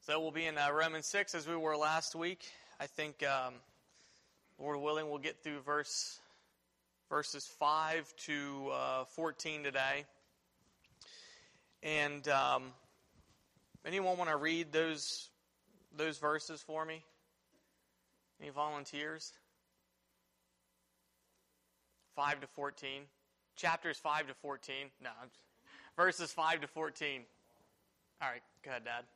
So we'll be in Romans 6 as we were last week. I think, Lord willing, we'll get through verses 5 to 14 today. And anyone want to read those verses for me? Any volunteers? 5 to 14. Chapters 5 to 14. No, verses 5 to 14. All right, go ahead, Dad.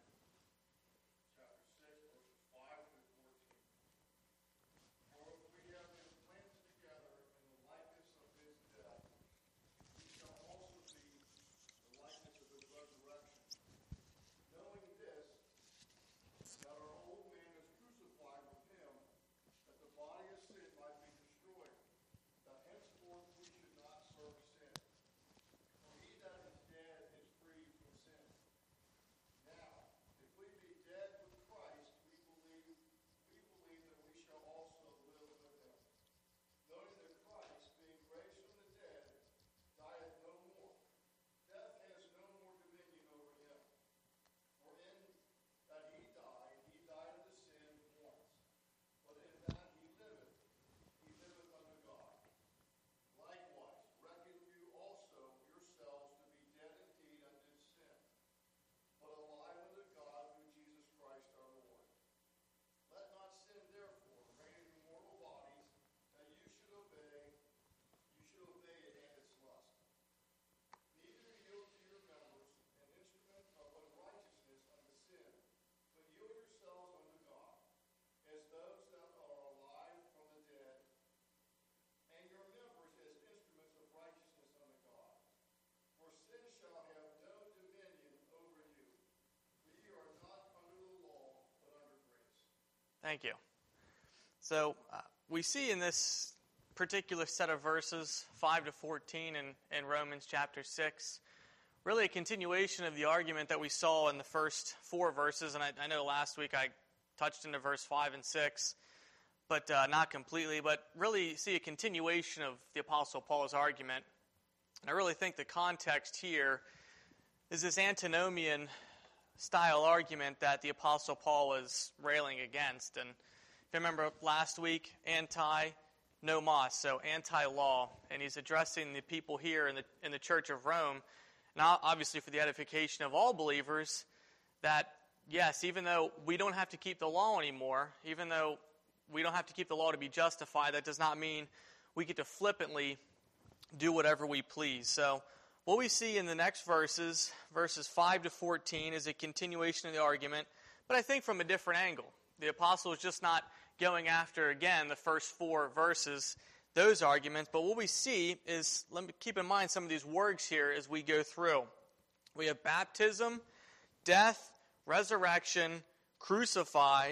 Thank you. So we see in this particular set of verses, 5 to 14 in Romans chapter 6, really a continuation of the argument that we saw in the first 4 verses. And I know last week I touched into verse 5 and 6, but not completely, but really see a continuation of the Apostle Paul's argument. And I really think the context here is this antinomian style argument that the Apostle Paul was railing against. And if you remember last week, anti-nomos, so anti-law, and he's addressing the people here in the Church of Rome, and obviously for the edification of all believers, that yes, even though we don't have to keep the law anymore, even though we don't have to keep the law to be justified, that does not mean we get to flippantly do whatever we please. So what we see in the next verses 5 to 14, is a continuation of the argument, but I think from a different angle. The apostle is just not going after, again, the first 4 verses, those arguments, but what we see is, let me keep in mind some of these words here as we go through. We have baptism, death, resurrection, crucify,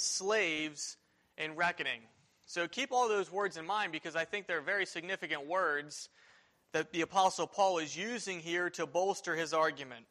slaves, and reckoning. So keep all those words in mind because I think they're very significant words that the Apostle Paul is using here to bolster his argument.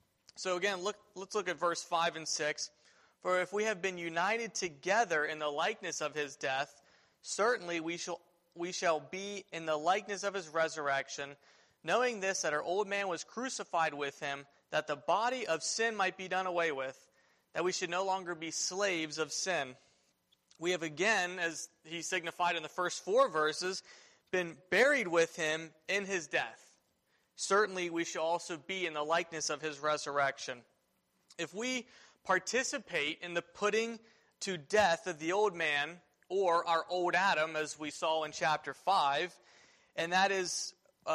So again, let's look at verse 5 and 6. For if we have been united together in the likeness of his death, certainly we shall be in the likeness of his resurrection, knowing this, that our old man was crucified with him, that the body of sin might be done away with, that we should no longer be slaves of sin. We have again, as he signified in the first 4 verses, been buried with him in his death. Certainly we shall also be in the likeness of his resurrection. If we participate in the putting to death of the old man, or our old Adam, as we saw in chapter 5, and that is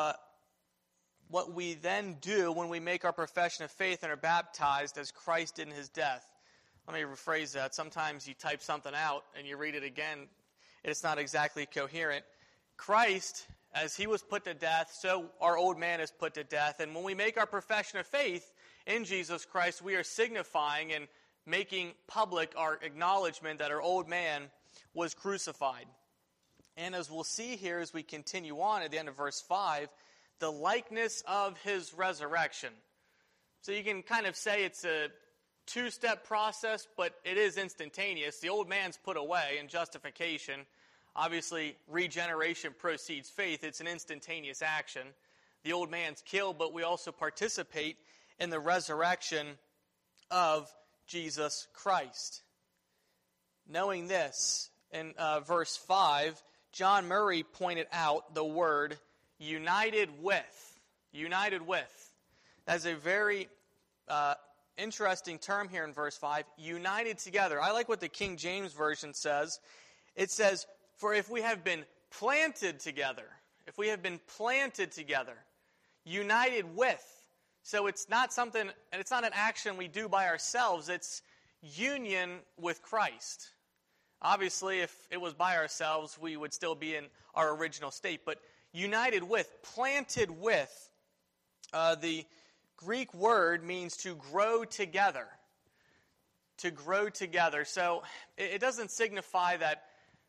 what we then do when we make our profession of faith and are baptized as Christ did in his death. Let me rephrase that. Sometimes you type something out and you read it again, and it's not exactly coherent. Christ, as he was put to death, so our old man is put to death. And when we make our profession of faith in Jesus Christ, we are signifying and making public our acknowledgement that our old man was crucified. And as we'll see here as we continue on at the end of verse 5, the likeness of his resurrection. So you can kind of say it's a 2-step process, but it is instantaneous. The old man's put away in justification. Obviously, regeneration precedes faith. It's an instantaneous action. The old man's killed, but we also participate in the resurrection of Jesus Christ. Knowing this, in verse 5, John Murray pointed out the word united with. United with. That's a very interesting term here in verse 5. United together. I like what the King James Version says. It says, for if we have been planted together, if we have been planted together, united with. So it's not something, and it's not an action we do by ourselves. It's union with Christ. Obviously, if it was by ourselves, we would still be in our original state. But united with, planted with, the Greek word means to grow together. To grow together. So it doesn't signify that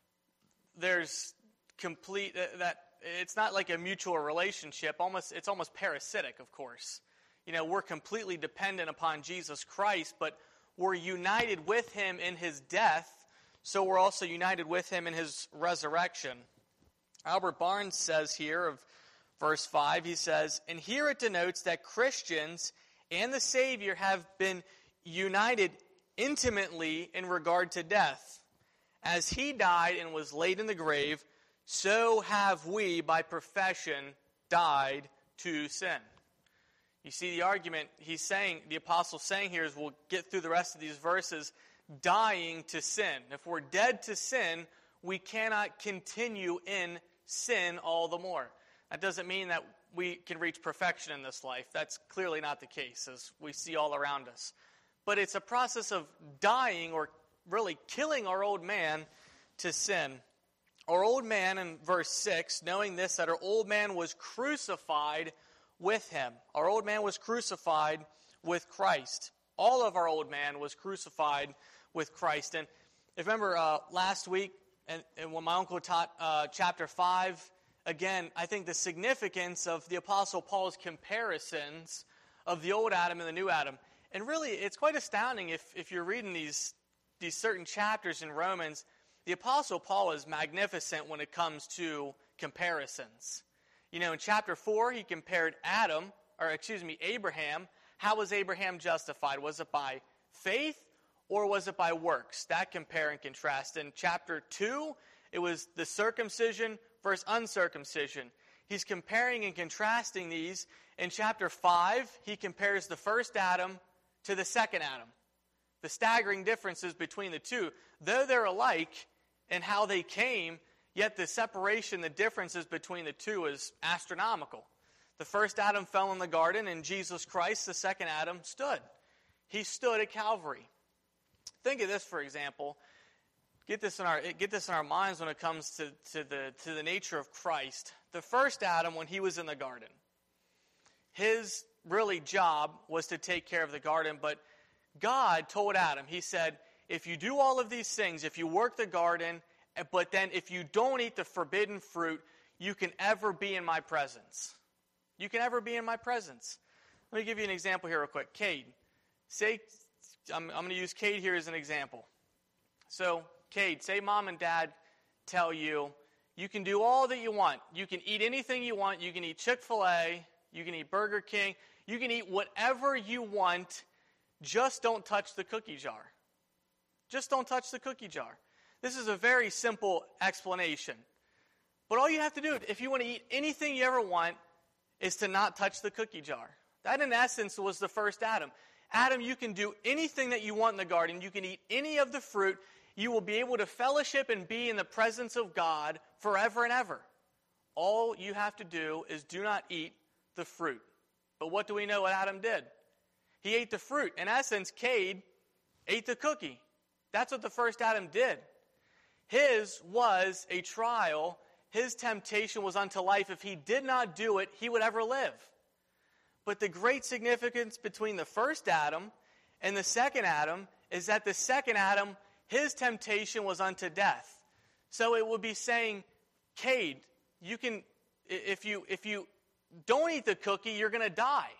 there's complete, that it's not like a mutual relationship. It's almost parasitic, of course. You know, we're completely dependent upon Jesus Christ, but we're united with him in his death, so we're also united with him in his resurrection. Albert Barnes says here of verse 5, he says, and here it denotes that Christians and the Savior have been united intimately in regard to death. As he died and was laid in the grave, so have we, by profession, died to sin. You see the argument he's saying, the apostle's saying here, is we'll get through the rest of these verses, dying to sin. If we're dead to sin, we cannot continue in sin all the more. That doesn't mean that we can reach perfection in this life. That's clearly not the case, as we see all around us. But it's a process of dying, or really killing our old man to sin. Our old man, in verse 6, knowing this, that our old man was crucified with him. Our old man was crucified with Christ. All of our old man was crucified with Christ. And if you remember last week, and when my uncle taught chapter 5, again, I think the significance of the Apostle Paul's comparisons of the old Adam and the new Adam. And really, it's quite astounding if you're reading these certain chapters in Romans. The Apostle Paul is magnificent when it comes to comparisons. You know, in chapter 4, he compared Abraham. How was Abraham justified? Was it by faith or was it by works? That compare and contrast. In chapter 2, it was the circumcision versus uncircumcision. He's comparing and contrasting these. In chapter 5, he compares the first Adam to the second Adam. The staggering differences between the two. Though they're alike in how they came, yet the separation, the differences between the two is astronomical. The first Adam fell in the garden, and Jesus Christ, the second Adam, stood. He stood at Calvary. Think of this, for example. Get this in our minds when it comes to the nature of Christ. The first Adam, when he was in the garden, his really job was to take care of the garden, but God told Adam, he said, if you do all of these things, if you work the garden, but then if you don't eat the forbidden fruit, you can ever be in my presence. You can ever be in my presence. Let me give you an example here real quick. Cade. I'm going to use Cade here as an example. So, Cade, say mom and dad tell you, you can do all that you want. You can eat anything you want. You can eat Chick-fil-A. You can eat Burger King. You can eat whatever you want. Just don't touch the cookie jar. Just don't touch the cookie jar. This is a very simple explanation. But all you have to do, if you want to eat anything you ever want, is to not touch the cookie jar. That, in essence, was the first Adam. Adam, you can do anything that you want in the garden. You can eat any of the fruit. You will be able to fellowship and be in the presence of God forever and ever. All you have to do is do not eat the fruit. But what do we know what Adam did? He ate the fruit. In essence, Cade ate the cookie. That's what the first Adam did. His was a trial. His temptation was unto life. If he did not do it, he would ever live. But the great significance between the first Adam and the second Adam is that the second Adam, his temptation was unto death. So it would be saying, Cade, you can, if you don't eat the cookie, you're going to die.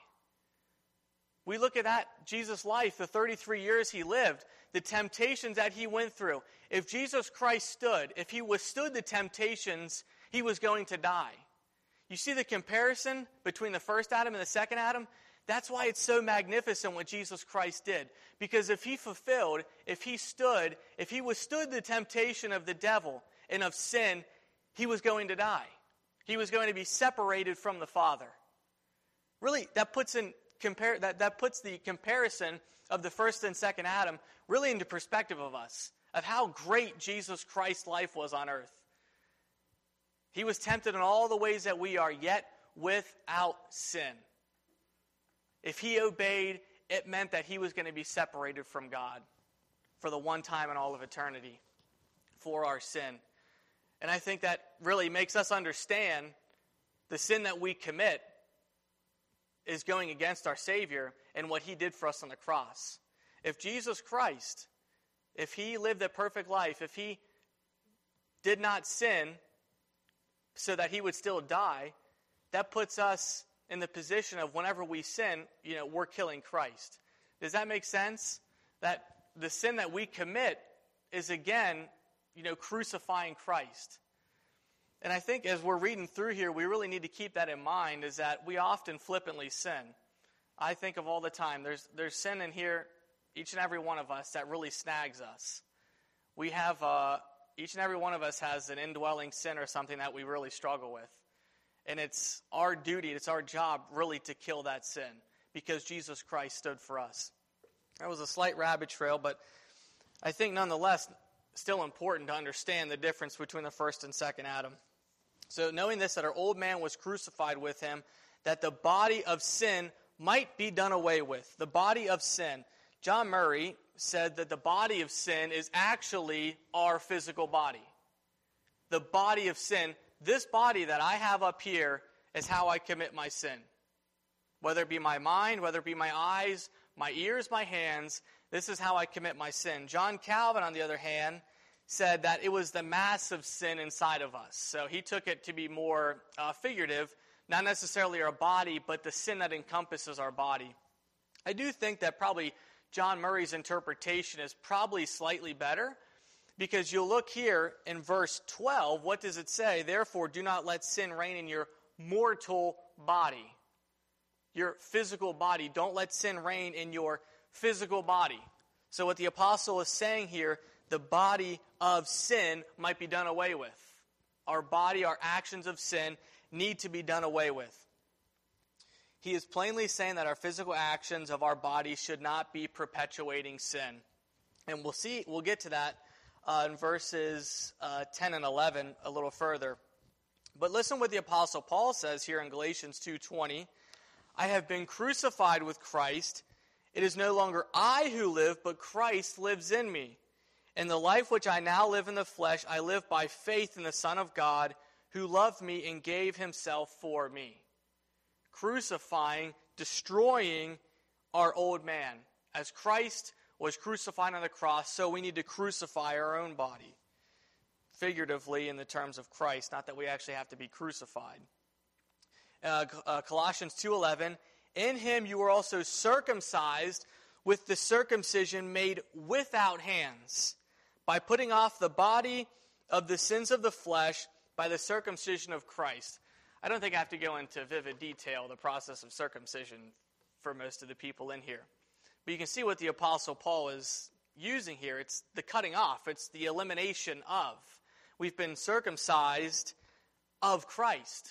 We look at that, Jesus' life, the 33 years he lived, the temptations that he went through. If Jesus Christ stood, if he withstood the temptations, he was going to die. You see the comparison between the first Adam and the second Adam? That's why it's so magnificent what Jesus Christ did. Because if he withstood the temptation of the devil and of sin, he was going to die. He was going to be separated from the Father. Really, that puts the comparison of the first and second Adam really into perspective of us, of how great Jesus Christ's life was on earth. He was tempted in all the ways that we are, yet without sin. If he obeyed, it meant that he was going to be separated from God for the one time in all of eternity for our sin. And I think that really makes us understand the sin that we commit is going against our Savior and what he did for us on the cross. If Jesus Christ, if he lived a perfect life, if he did not sin so that he would still die, that puts us in the position of whenever we sin, we're killing Christ. Does that make sense? That the sin that we commit is again, crucifying Christ. And I think as we're reading through here, we really need to keep that in mind, is that we often flippantly sin. I think of all the time, there's sin in here, each and every one of us, that really snags us. We have, each and every one of us has an indwelling sin or something that we really struggle with. And it's our duty, it's our job really to kill that sin because Jesus Christ stood for us. That was a slight rabbit trail, but I think nonetheless still important to understand the difference between the first and second Adam. So knowing this, that our old man was crucified with him, that the body of sin might be done away with. The body of sin. John Murray said that the body of sin is actually our physical body. The body of sin. This body that I have up here is how I commit my sin. Whether it be my mind, whether it be my eyes, my ears, my hands, this is how I commit my sin. John Calvin, on the other hand, said that it was the mass of sin inside of us. So he took it to be more figurative, not necessarily our body, but the sin that encompasses our body. I do think that probably John Murray's interpretation is probably slightly better, because you'll look here in verse 12, what does it say? Therefore, do not let sin reign in your mortal body. Your physical body. Don't let sin reign in your physical body. So what the apostle is saying here, the body of sin might be done away with. Our body, our actions of sin need to be done away with. He is plainly saying that our physical actions of our body should not be perpetuating sin. And we'll get to that in verses 10 and 11 a little further. But listen what the Apostle Paul says here in Galatians 2:20. I have been crucified with Christ. It is no longer I who live, but Christ lives in me. In the life which I now live in the flesh, I live by faith in the Son of God, who loved me and gave himself for me. Crucifying, destroying our old man. As Christ was crucified on the cross, so we need to crucify our own body. Figuratively in the terms of Christ, not that we actually have to be crucified. Colossians 2:11, in him you were also circumcised with the circumcision made without hands, by putting off the body of the sins of the flesh by the circumcision of Christ. I don't think I have to go into vivid detail the process of circumcision for most of the people in here. But you can see what the Apostle Paul is using here. It's the cutting off. It's the elimination of. We've been circumcised of Christ.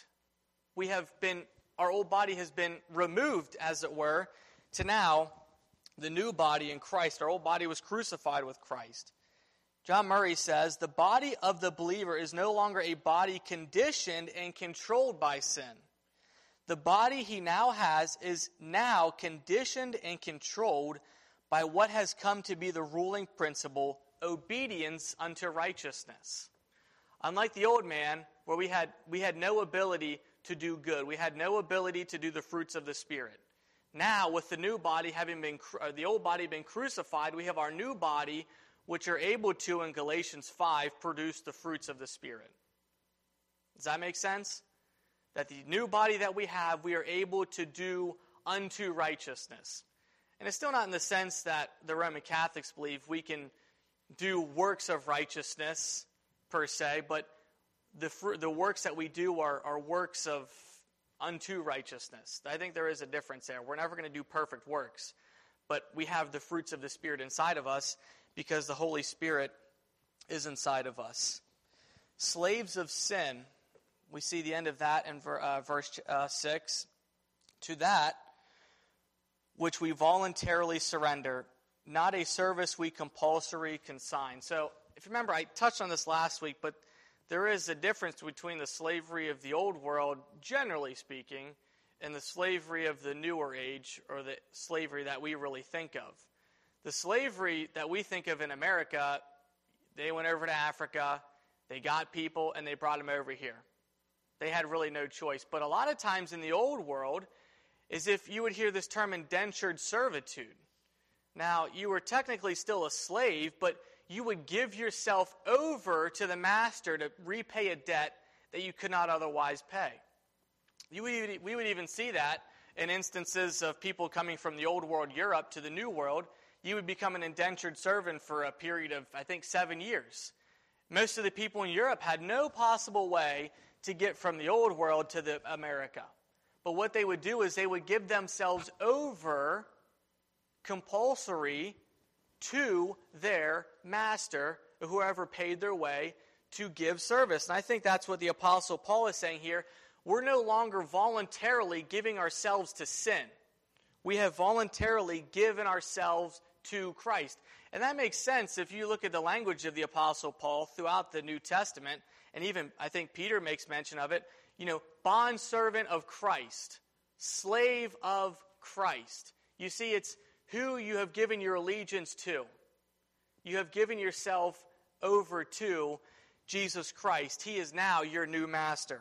Our old body has been removed, as it were, to now the new body in Christ. Our old body was crucified with Christ. John Murray says, the body of the believer is no longer a body conditioned and controlled by sin. The body he now has is now conditioned and controlled by what has come to be the ruling principle, obedience unto righteousness. Unlike the old man, where we had no ability to do good. We had no ability to do the fruits of the Spirit. Now, with the new body the old body being crucified, we have our new body, which are able to, in Galatians 5, produce the fruits of the Spirit. Does that make sense? That the new body that we have, we are able to do unto righteousness. And it's still not in the sense that the Roman Catholics believe we can do works of righteousness per se, but the works that we do are works of unto righteousness. I think there is a difference there. We're never going to do perfect works, but we have the fruits of the Spirit inside of us because the Holy Spirit is inside of us. Slaves of sin, we see the end of that in verse 6. To that which we voluntarily surrender, not a service we compulsory consign. So, if you remember, I touched on this last week, but there is a difference between the slavery of the old world, generally speaking, and the slavery of the newer age, or the slavery that we really think of. The slavery that we think of in America, they went over to Africa, they got people, and they brought them over here. They had really no choice. But a lot of times in the old world, is if you would hear this term indentured servitude. Now, you were technically still a slave, but you would give yourself over to the master to repay a debt that you could not otherwise pay. We would even see that in instances of people coming from the old world Europe to the new world. You would become an indentured servant for a period of, I think, 7 years. Most of the people in Europe had no possible way to get from the old world to the America. But what they would do is they would give themselves over compulsory to their master, whoever paid their way to give service. And I think that's what the Apostle Paul is saying here. We're no longer voluntarily giving ourselves to sin. We have voluntarily given ourselves to Christ. And that makes sense if you look at the language of the Apostle Paul throughout the New Testament, and even I think Peter makes mention of it. Bondservant of Christ, slave of Christ. You see, it's who you have given your allegiance to. You have given yourself over to Jesus Christ. He is now your new master.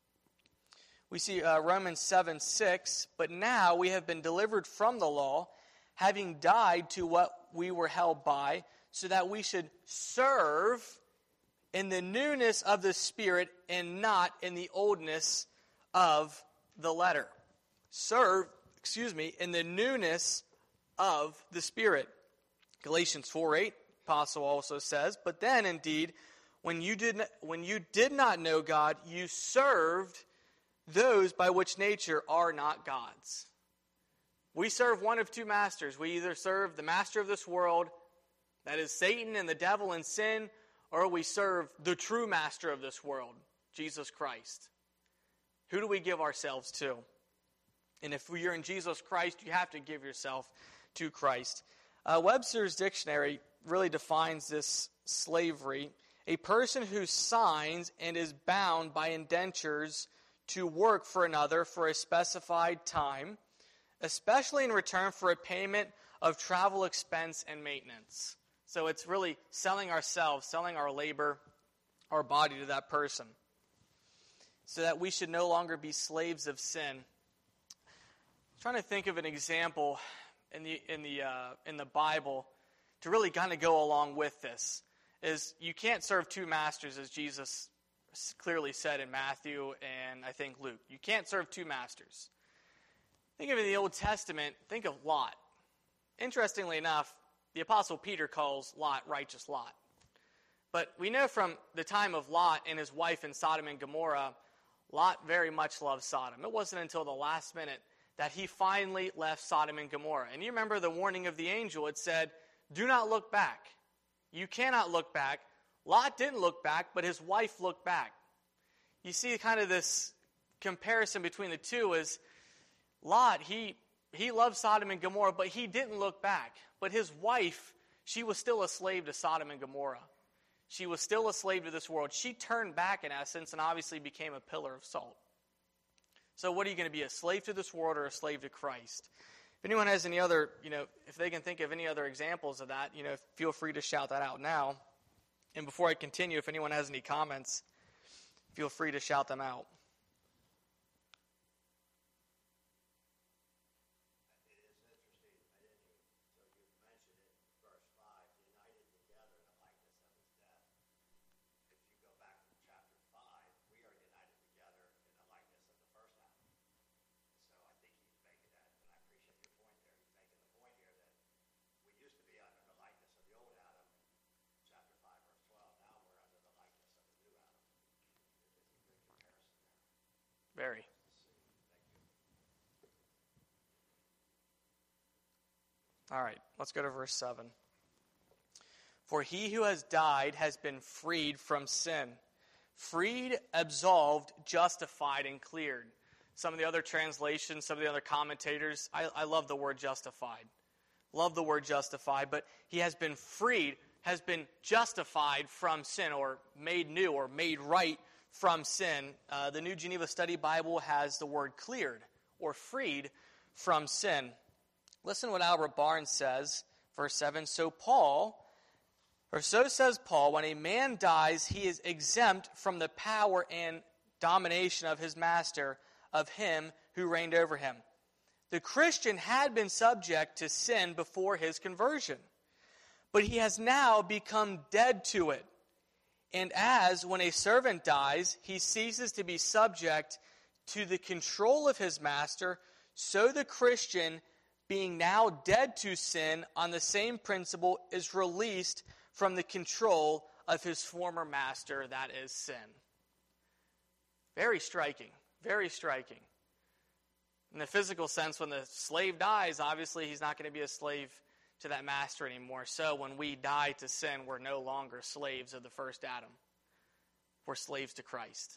We see Romans 7:6, but now we have been delivered from the law, having died to what we were held by, so that we should serve in the newness of the Spirit and not in the oldness of the letter. Serve, in the newness of the Spirit. Galatians 4:8, Apostle also says, but then indeed, when you did not know God, you served those by which nature are not God's. We serve one of two masters. We either serve the master of this world, that is Satan and the devil and sin, or we serve the true master of this world, Jesus Christ. Who do we give ourselves to? And if you're in Jesus Christ, you have to give yourself to Christ. Webster's dictionary really defines this slavery: a person who signs and is bound by indentures to work for another for a specified time, especially in return for a payment of travel expense and maintenance. So it's really selling ourselves, selling our labor, our body to that person, so that we should no longer be slaves of sin. I'm trying to think of an example in the Bible to really kind of go along with this. Is you can't serve two masters, as Jesus clearly said in Matthew and I think Luke. You can't serve two masters. Think of it in the Old Testament, think of Lot. Interestingly enough, the Apostle Peter calls Lot righteous Lot. But we know from the time of Lot and his wife in Sodom and Gomorrah, Lot very much loved Sodom. It wasn't until the last minute that he finally left Sodom and Gomorrah. And you remember the warning of the angel. It said, do not look back. You cannot look back. Lot didn't look back, but his wife looked back. You see kind of this comparison between the two is Lot, he loved Sodom and Gomorrah, but he didn't look back. But his wife, she was still a slave to Sodom and Gomorrah. She was still a slave to this world. She turned back, in essence, and obviously became a pillar of salt. So what are you going to be, a slave to this world or a slave to Christ? If anyone has any other, if they can think of any other examples of that, feel free to shout that out now. And before I continue, if anyone has any comments, feel free to shout them out. Very. All right, let's go to verse 7. For he who has died has been freed from sin. Freed, absolved, justified, and cleared. Some of the other translations, some of the other commentators, I love the word justified. Love the word justified, but he has been freed, has been justified from sin, or made new, or made right from sin. The New Geneva Study Bible has the word cleared, or freed from sin. Listen to what Albert Barnes says, verse 7. So says Paul, when a man dies, he is exempt from the power and domination of his master, of him who reigned over him. The Christian had been subject to sin before his conversion, but he has now become dead to it. And as when a servant dies, he ceases to be subject to the control of his master, so the Christian, being now dead to sin on the same principle, is released from the control of his former master, that is sin. Very striking, very striking. In the physical sense, when the slave dies, obviously he's not going to be a slave to that master anymore. So when we die to sin, we're no longer slaves of the first Adam. We're slaves to Christ.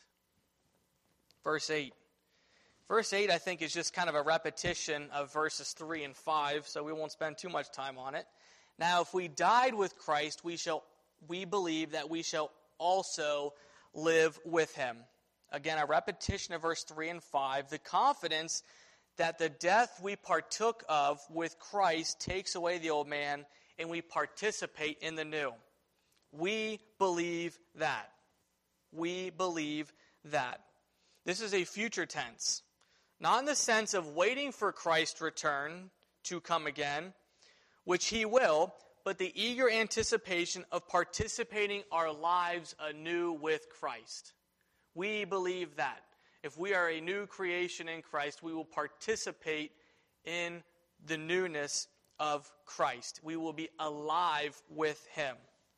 Verse 8. Verse 8, I think, is just kind of a repetition of verses 3 and 5, so we won't spend too much time on it. Now, if we died with Christ, we believe that we shall also live with him. Again, a repetition of verse 3 and 5. The confidence that the death we partook of with Christ takes away the old man, and we participate in the new. We believe that. We believe that. This is a future tense. Not in the sense of waiting for Christ's return to come again, which he will, but the eager anticipation of participating our lives anew with Christ. We believe that. If we are a new creation in Christ, we will participate in the newness of Christ. We will be alive with him.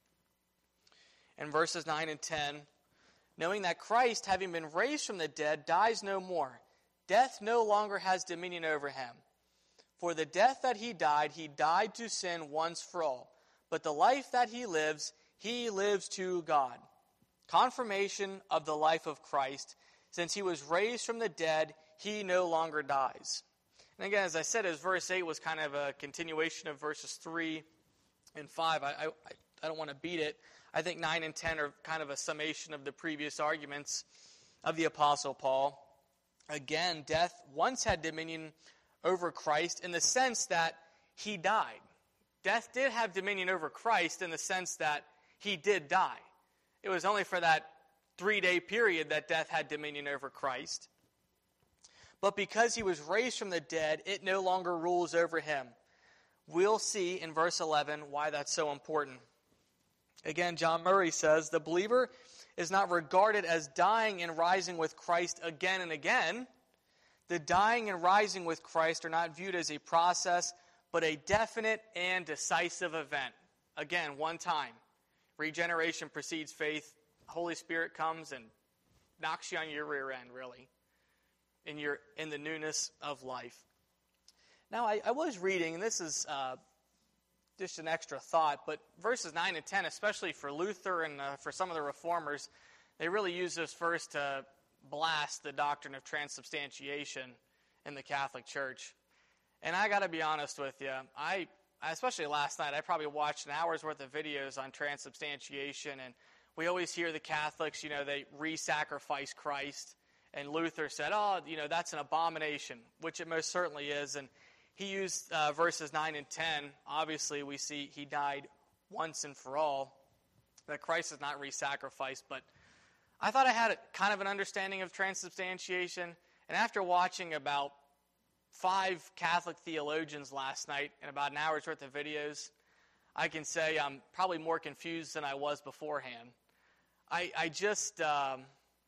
In verses 9 and 10, knowing that Christ, having been raised from the dead, dies no more. Death no longer has dominion over him. For the death that he died to sin once for all. But the life that he lives to God. Confirmation of the life of Christ. Since he was raised from the dead, he no longer dies. And again, as I said, as verse 8 was kind of a continuation of verses 3 and 5, I don't want to beat it. I think 9 and 10 are kind of a summation of the previous arguments of the Apostle Paul. Again, death once had dominion over Christ in the sense that he died. Death did have dominion over Christ in the sense that he did die. It was only for that 3-day period that death had dominion over Christ. But because he was raised from the dead, it no longer rules over him. We'll see in verse 11 why that's so important. Again, John Murray says, the believer is not regarded as dying and rising with Christ again and again. The dying and rising with Christ are not viewed as a process, but a definite and decisive event. Again, one time. Regeneration precedes faith. Holy Spirit comes and knocks you on your rear end, really, in the newness of life. Now, I was reading, and this is just an extra thought, but verses 9 and 10, especially for Luther and for some of the reformers, they really use this verse to blast the doctrine of transubstantiation in the Catholic Church. And I got to be honest with you, especially last night, I probably watched an hour's worth of videos on transubstantiation, and we always hear the Catholics, they re-sacrifice Christ, and Luther said, that's an abomination, which it most certainly is, and he used verses 9 and 10. Obviously, we see he died once and for all, that Christ is not re-sacrificed, but I thought I had kind of an understanding of transubstantiation, and after watching about 5 Catholic theologians last night and about an hour's worth of videos, I can say I'm probably more confused than I was beforehand. I just don't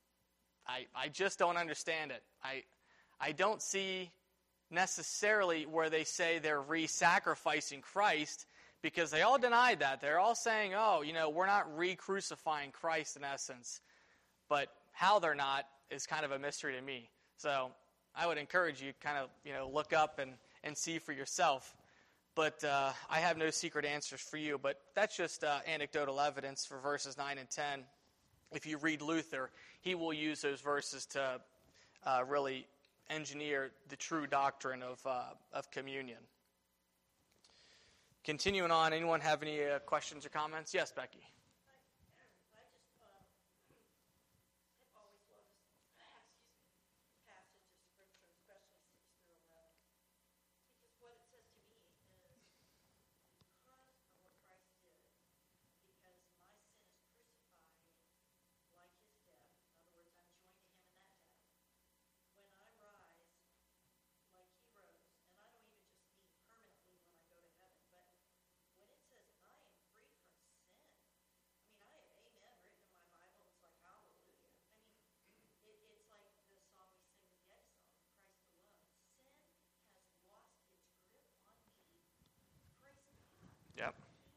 understand it. I don't see necessarily where they say they're re-sacrificing Christ, because they all denied that. They're all saying, we're not re-crucifying Christ in essence. But how they're not is kind of a mystery to me. So I would encourage you kind of, look up and see for yourself. but I have no secret answers for you. But that's just anecdotal evidence for verses 9 and 10. If you read Luther, he will use those verses to really engineer the true doctrine of communion. Continuing on, anyone have any questions or comments? Yes, Becky. Yep.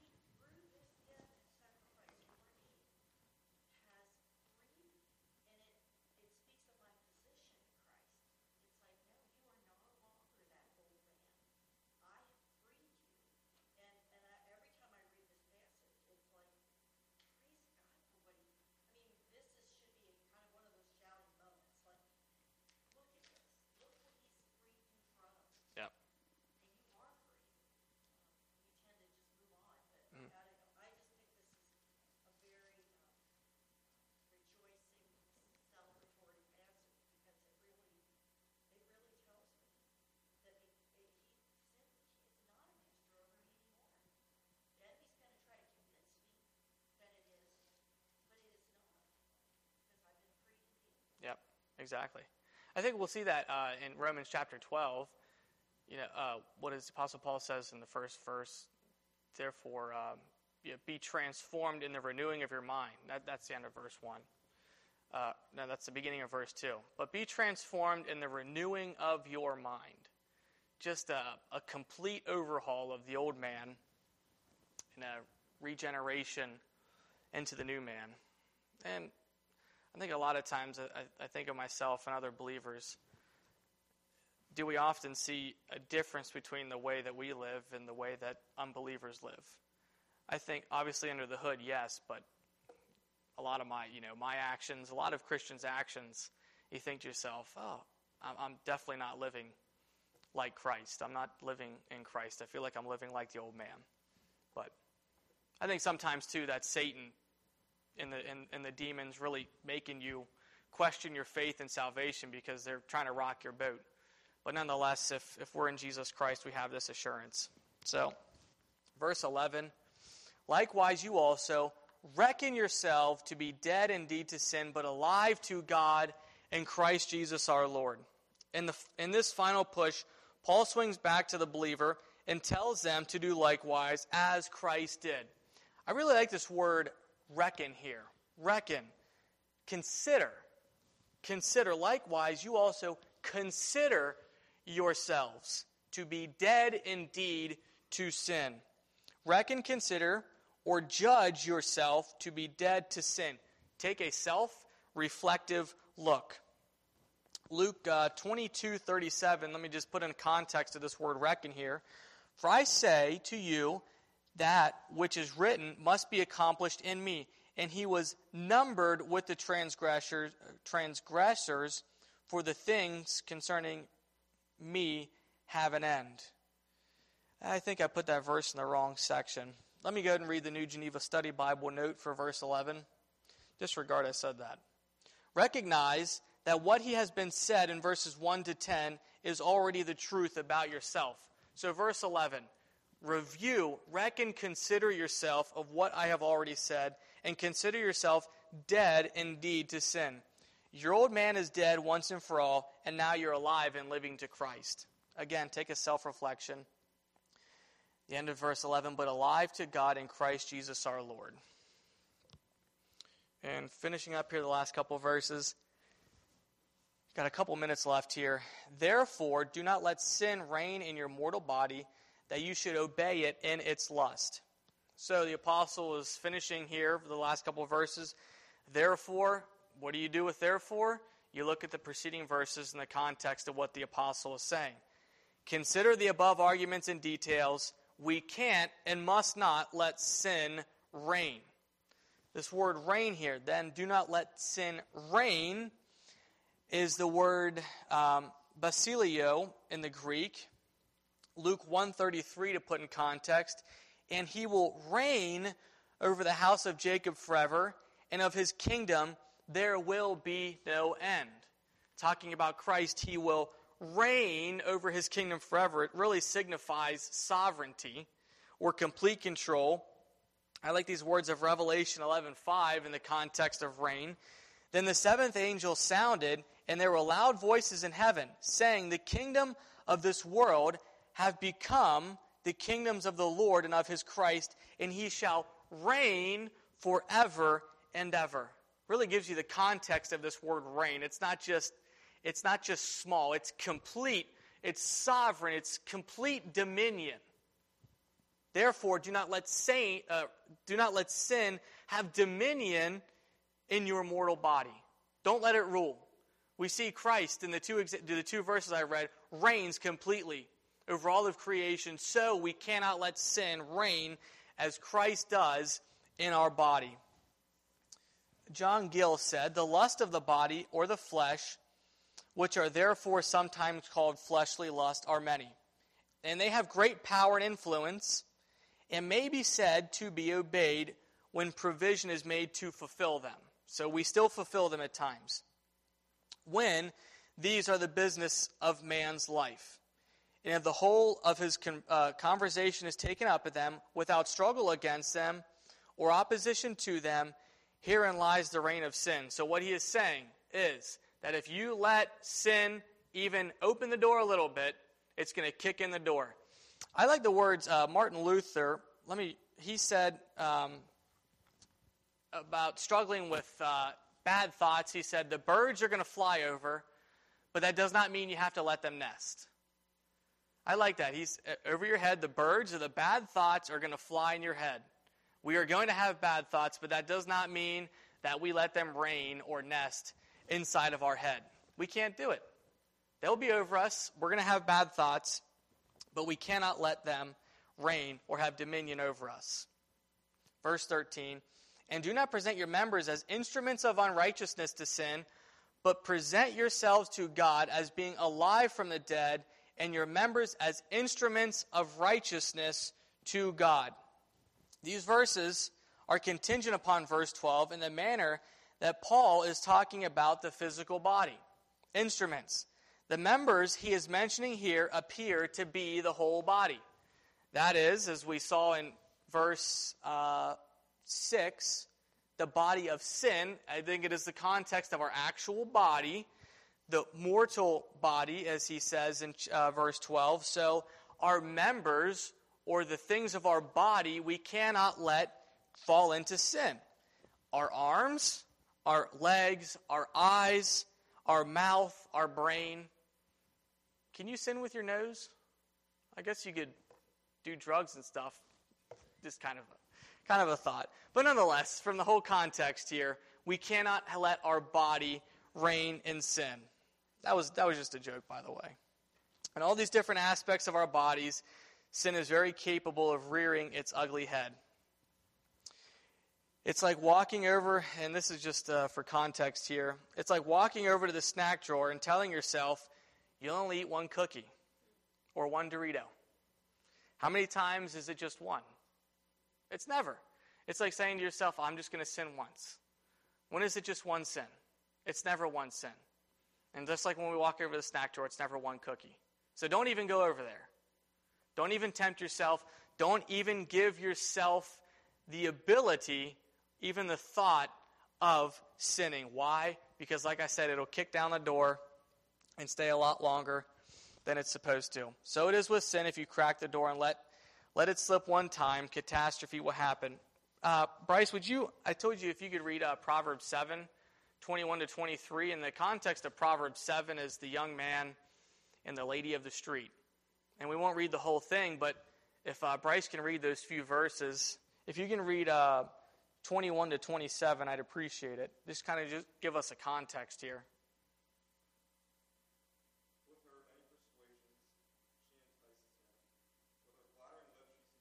Yep. Yep, exactly. I think we'll see that in Romans chapter 12. What does Apostle Paul says in the first verse? Therefore, be transformed in the renewing of your mind. That's the end of verse 1. No, that's the beginning of verse 2. But be transformed in the renewing of your mind. Just a complete overhaul of the old man and a regeneration into the new man. And I think a lot of times, I think of myself and other believers, do we often see a difference between the way that we live and the way that unbelievers live? I think, obviously, under the hood, yes, but a lot of my actions, a lot of Christians' actions, you think to yourself, oh, I'm definitely not living like Christ. I'm not living in Christ. I feel like I'm living like the old man. But I think sometimes, too, that's Satan and the demons really making you question your faith and salvation because they're trying to rock your boat. But nonetheless, if we're in Jesus Christ, we have this assurance. So, verse 11, likewise you also reckon yourself to be dead indeed to sin, but alive to God in Christ Jesus our Lord. In this final push, Paul swings back to the believer and tells them to do likewise as Christ did. I really like this word reckon here. Reckon. Consider. Consider. Likewise, you also consider yourselves to be dead indeed to sin. Reckon, consider, or judge yourself to be dead to sin. Take a self-reflective look. Luke 22:37, let me just put in context of this word reckon here. For I say to you, that which is written must be accomplished in me. And he was numbered with the transgressors, for the things concerning me have an end. I think I put that verse in the wrong section. Let me go ahead and read the New Geneva Study Bible note for verse 11. Disregard I said that. Recognize that what he has been said in verses 1 to 10 is already the truth about yourself. So verse 11. Review, reckon, consider yourself of what I have already said, and consider yourself dead indeed to sin. Your old man is dead once and for all, and now you're alive and living to Christ. Again, take a self-reflection. The end of verse 11, but alive to God in Christ Jesus our Lord. And finishing up here the last couple of verses. Got a couple minutes left here. Therefore, do not let sin reign in your mortal body, that you should obey it in its lust. So the apostle is finishing here for the last couple of verses. Therefore, what do you do with therefore? You look at the preceding verses in the context of what the apostle is saying. Consider the above arguments and details we can't and must not let sin reign. This word reign here, then do not let sin reign, is the word basilio in the Greek. Luke 1:33 to put in context. And he will reign over the house of Jacob forever, and of his kingdom there will be no end. Talking about Christ, he will reign over his kingdom forever. It really signifies sovereignty or complete control. I like these words of Revelation 11:5 in the context of reign. Then the seventh angel sounded, and there were loud voices in heaven, saying, the kingdom of this world have become the kingdoms of the Lord and of his Christ, and he shall reign forever and ever. Really gives you the context of this word reign. It's not just small. It's complete. It's sovereign. It's complete dominion. Therefore, do not let sin have dominion in your mortal body. Don't let it rule. We see Christ in the two verses I read reigns completely over all of creation, so we cannot let sin reign as Christ does in our body. John Gill said, the lust of the body or the flesh, which are therefore sometimes called fleshly lust, are many. And they have great power and influence, and may be said to be obeyed when provision is made to fulfill them. So we still fulfill them at times. When these are the business of man's life. And if the whole of his conversation is taken up at them, without struggle against them, or opposition to them, herein lies the reign of sin. So what he is saying is that if you let sin even open the door a little bit, it's going to kick in the door. I like the words Martin Luther. He said about struggling with bad thoughts. He said the birds are going to fly over, but that does not mean you have to let them nest. I like that. He's over your head. The birds or the bad thoughts are going to fly in your head. We are going to have bad thoughts, but that does not mean that we let them reign or nest inside of our head. We can't do it. They'll be over us. We're going to have bad thoughts, but we cannot let them reign or have dominion over us. Verse 13, and do not present your members as instruments of unrighteousness to sin, but present yourselves to God as being alive from the dead, and your members as instruments of righteousness to God. These verses are contingent upon verse 12 in the manner that Paul is talking about the physical body. Instruments. The members he is mentioning here appear to be the whole body. That is, as we saw in verse 6, the body of sin. I think it is the context of our actual body, the mortal body, as he says in verse 12. So our members, or the things of our body, we cannot let fall into sin. Our arms, our legs, our eyes, our mouth, our brain. Can you sin with your nose? I guess you could do drugs and stuff. Just kind of a thought. But nonetheless, from the whole context here, we cannot let our body reign in sin. That was just a joke, by the way. And all these different aspects of our bodies, sin is very capable of rearing its ugly head. It's like walking over, and this is just for context here, it's like walking over to the snack drawer and telling yourself you'll only eat one cookie or one Dorito. How many times is it just one? It's never. It's like saying to yourself, I'm just going to sin once. When is it just one sin? It's never one sin. And just like when we walk over the snack drawer, it's never one cookie. So don't even go over there. Don't even tempt yourself. Don't even give yourself the ability, even the thought of sinning. Why? Because like I said, it'll kick down the door and stay a lot longer than it's supposed to. So it is with sin. If you crack the door and let it slip one time, catastrophe will happen. Bryce, I told you if you could read Proverbs 7, 21 to 23. In the context of Proverbs 7 is the young man and the lady of the street. And we won't read the whole thing, but if Bryce can read those few verses, if you can read 21 to 27, I'd appreciate it. Just give us a context here. With her many persuasions, she entices him. With her flattering lips, she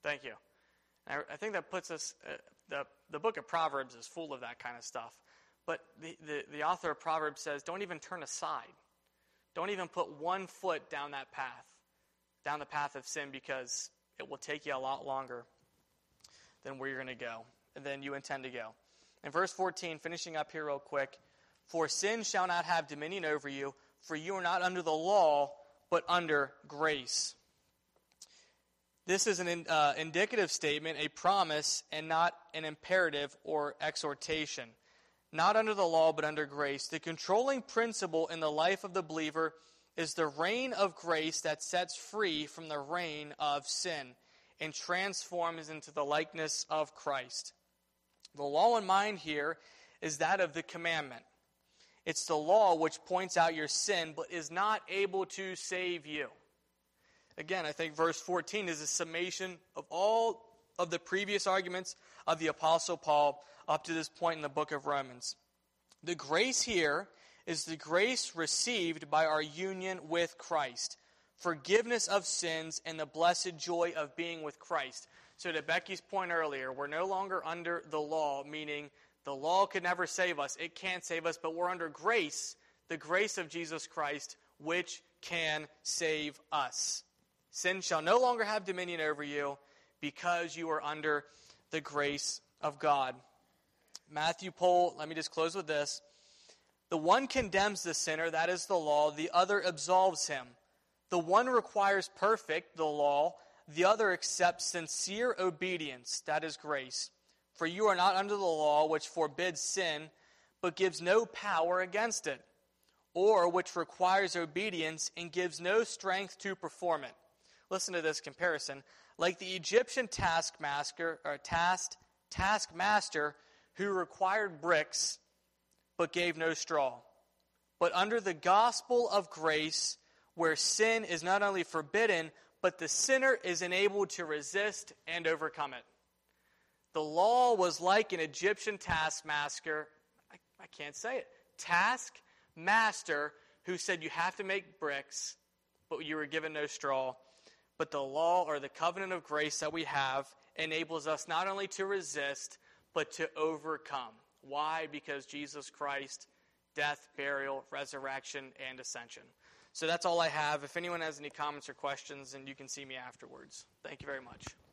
Thank you. I think that puts us, the book of Proverbs is full of that kind of stuff. But the author of Proverbs says, don't even turn aside. Don't even put 1 foot down that path, down the path of sin, because it will take you a lot longer than where you're going to go, than you intend to go. In verse 14, finishing up here real quick, for sin shall not have dominion over you, for you are not under the law, but under grace. This is an indicative statement, a promise, and not an imperative or exhortation. Not under the law, but under grace. The controlling principle in the life of the believer is the reign of grace that sets free from the reign of sin and transforms into the likeness of Christ. The law in mind here is that of the commandment. It's the law which points out your sin, but is not able to save you. Again, I think verse 14 is a summation of all of the previous arguments of the Apostle Paul up to this point in the book of Romans. The grace here is the grace received by our union with Christ, forgiveness of sins, and the blessed joy of being with Christ. So to Becky's point earlier, we're no longer under the law, meaning the law could never save us. It can't save us, but we're under grace, the grace of Jesus Christ, which can save us. Sin shall no longer have dominion over you because you are under the grace of God. Matthew Pohl, let me just close with this. The one condemns the sinner, that is the law. The other absolves him. The one requires perfect, the law. The other accepts sincere obedience, that is grace. For you are not under the law, which forbids sin, but gives no power against it, or which requires obedience and gives no strength to perform it. Listen to this comparison. Like the Egyptian taskmaster who required bricks but gave no straw. But under the gospel of grace, where sin is not only forbidden, but the sinner is enabled to resist and overcome it. The law was like an Egyptian taskmaster, I can't say it, taskmaster who said you have to make bricks, but you were given no straw. But the law, or the covenant of grace that we have, enables us not only to resist, but to overcome. Why? Because Jesus Christ, death, burial, resurrection, and ascension. So that's all I have. If anyone has any comments or questions, then you can see me afterwards. Thank you very much.